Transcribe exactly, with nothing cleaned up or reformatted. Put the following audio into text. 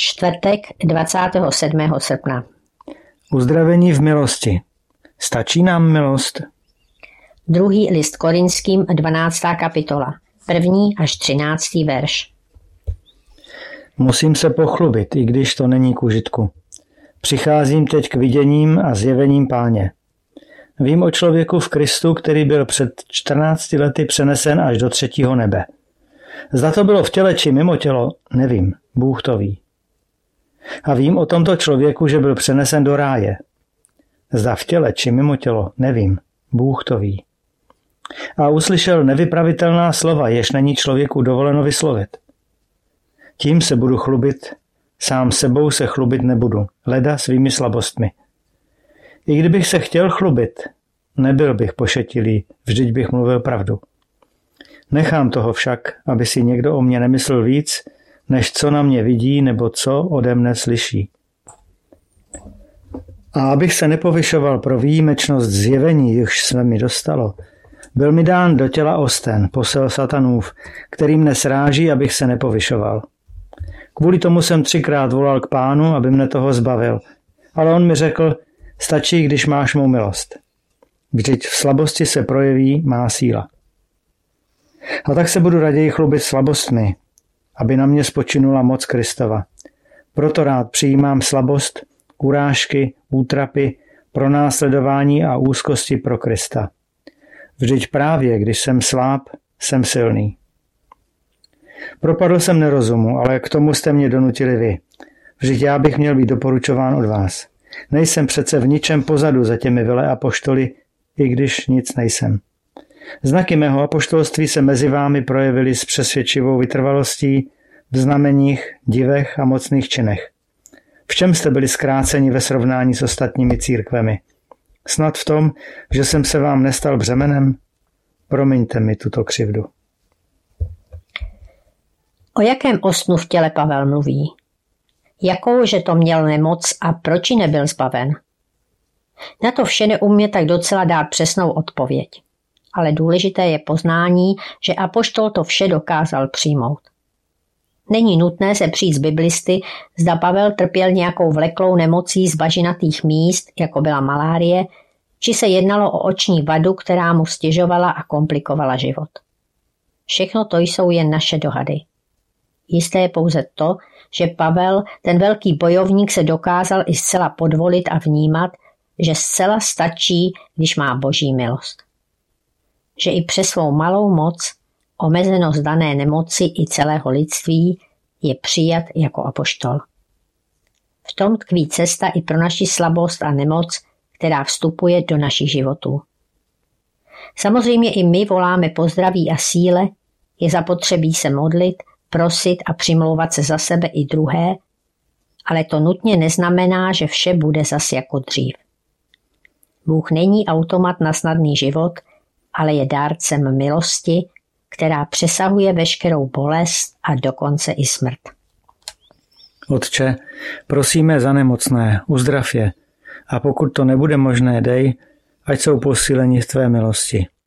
Čtvrtek dvacátého sedmého srpna. Uzdravení v milosti. Stačí nám milost? Druhý list Korinským, dvanáctá kapitola, první až třináctý verš. Musím se pochlubit, i když to není k užitku. Přicházím teď k viděním a zjevením Páně. Vím o člověku v Kristu, který byl před čtrnácti lety přenesen až do třetího nebe. Zda to bylo v těle či mimo tělo, nevím, Bůh to ví. A vím o tomto člověku, že byl přenesen do ráje. Zda v těle či mimo tělo, nevím, Bůh to ví. A uslyšel nevypravitelná slova, jež není člověku dovoleno vyslovit. Tím se budu chlubit, sám sebou se chlubit nebudu, leda svými slabostmi. I kdybych se chtěl chlubit, nebyl bych pošetilý, vždyť bych mluvil pravdu. Nechám toho však, aby si někdo o mě nemyslel víc, než co na mě vidí nebo co ode mne slyší. A abych se nepovyšoval pro výjimečnost zjevení, jichž se mi dostalo, byl mi dán do těla osten, posel satanův, který mne sráží, abych se nepovyšoval. Kvůli tomu jsem třikrát volal k Pánu, aby mne toho zbavil, ale on mi řekl, stačí, když máš mou milost. Vždyť v slabosti se projeví má síla. A tak se budu raději chlubit slabostmi, aby na mě spočinula moc Kristova. Proto rád přijímám slabost, urážky, útrapy, pronásledování a úzkosti pro Krista. Vždyť právě, když jsem sláb, jsem silný. Propadl jsem nerozumu, ale k tomu jste mě donutili vy. Vždyť já bych měl být doporučován od vás. Nejsem přece v ničem pozadu za těmi veleapoštoly, i když nic nejsem. Znaky mého apoštolství se mezi vámi projevily s přesvědčivou vytrvalostí v znameních, divech a mocných činech. V čem jste byli zkráceni ve srovnání s ostatními církvemi? Snad v tom, že jsem se vám nestal břemenem? Promiňte mi tuto křivdu. O jakém osnu v těle Pavel mluví? Jakou, že to měl nemoc a proč nebyl zbaven? Na to vše neumí tak docela dát přesnou odpověď. Ale důležité je poznání, že apoštol to vše dokázal přijmout. Není nutné se přijít z biblisty, zda Pavel trpěl nějakou vleklou nemocí z bažinatých míst, jako byla malárie, či se jednalo o oční vadu, která mu stěžovala a komplikovala život. Všechno to jsou jen naše dohady. Jisté je pouze to, že Pavel, ten velký bojovník, se dokázal i zcela podvolit a vnímat, že zcela stačí, když má boží milost. Že i přes svou malou moc, omezenost dané nemoci i celého lidství, je přijat jako apoštol. V tom tkví cesta i pro naši slabost a nemoc, která vstupuje do našich životů. Samozřejmě i my voláme po zdraví a síle, je zapotřebí se modlit, prosit a přimlouvat se za sebe i druhé, ale to nutně neznamená, že vše bude zas jako dřív. Bůh není automat na snadný život, ale je dárcem milosti, která přesahuje veškerou bolest a dokonce i smrt. Otče, prosíme za nemocné, uzdrav je, a pokud to nebude možné, dej, ať jsou posíleni v tvé milosti.